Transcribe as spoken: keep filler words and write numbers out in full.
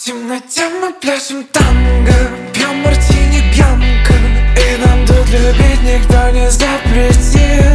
В темноте мы пляшем танго, пьем мартини бьянко, и нам тут любить никто не запретит.